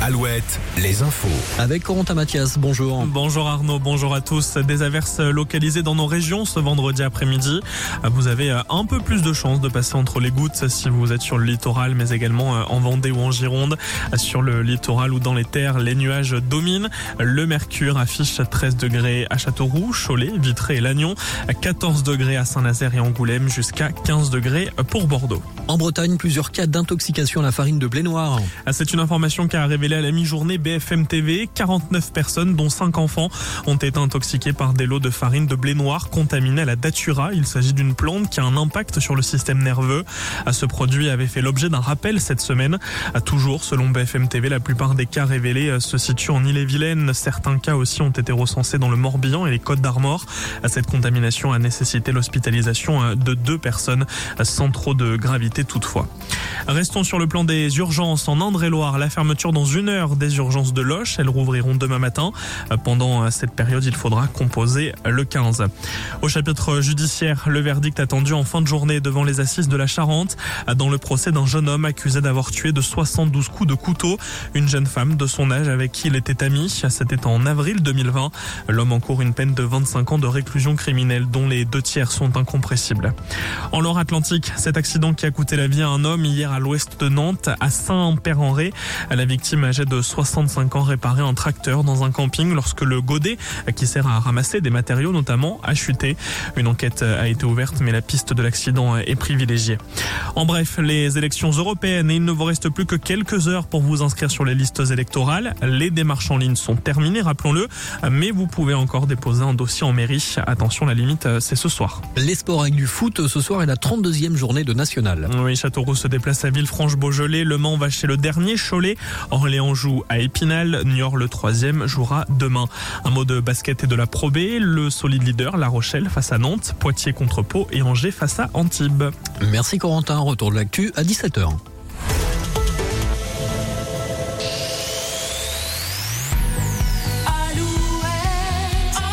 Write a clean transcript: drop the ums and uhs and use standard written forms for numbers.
Alouette, les infos. Avec Corentin Mathias, bonjour. Bonjour Arnaud, bonjour à tous. Des averses localisées dans nos régions ce vendredi après-midi. Vous avez un peu plus de chances de passer entre les gouttes si vous êtes sur le littoral, mais également en Vendée ou en Gironde. Sur le littoral ou dans les terres, les nuages dominent. Le mercure affiche 13 degrés à Châteauroux, Cholet, Vitré et Lannion, 14 degrés à Saint-Nazaire et Angoulême, jusqu'à 15 degrés pour Bordeaux. En Bretagne, plusieurs cas d'intoxication à la farine de blé noir. C'est une information qu'a révélée à la mi-journée BFM TV. 49 personnes, dont 5 enfants, ont été intoxiquées par des lots de farine de blé noir contaminés à la datura. Il s'agit d'une plante qui a un impact sur le système nerveux. Ce produit avait fait l'objet d'un rappel cette semaine. Toujours, selon BFM TV, la plupart des cas révélés se situent en Ille-et-Vilaine. Certains cas aussi ont été recensés dans le Morbihan et les Côtes-d'Armor. Cette contamination a nécessité l'hospitalisation de 2 personnes, sans trop de gravité toutefois. Restons sur le plan des urgences. En Indre-et-Loire, la fermeture dans 1 heure des urgences de Loches. Elles rouvriront demain matin. Pendant cette période, il faudra composer le 15. Au chapitre judiciaire, le verdict attendu en fin de journée devant les assises de la Charente, dans le procès d'un jeune homme accusé d'avoir tué de 72 coups de couteau une jeune femme de son âge avec qui il était ami. C'était en avril 2020. L'homme encourt une peine de 25 ans de réclusion criminelle, dont les 2 tiers sont incompressibles. En Loire-Atlantique, cet accident qui a coûté la vie à un homme hier à l'ouest de Nantes, à Saint-Père-en-Retz. La victime âgée de 65 ans réparait un tracteur dans un camping lorsque le godet, qui sert à ramasser des matériaux notamment, a chuté. Une enquête a été ouverte, mais la piste de l'accident est privilégiée. En bref, les élections européennes, et il ne vous reste plus que quelques heures pour vous inscrire sur les listes électorales. Les démarches en ligne sont terminées, rappelons-le, mais vous pouvez encore déposer un dossier en mairie. Attention, la limite, c'est ce soir. Les sports avec du foot, ce soir est la 32e journée de National. Oui, Châteauroux se déplace à Villefranche-Beaujolais, Le Mans va chez le dernier Cholet, Orléans joue à Épinal, Niort le 3e jouera demain. Un mot de basket et de la Pro B, le solide leader La Rochelle face à Nantes, Poitiers contre Pau et Angers face à Antibes. Merci Corentin, retour de l'actu à 17h.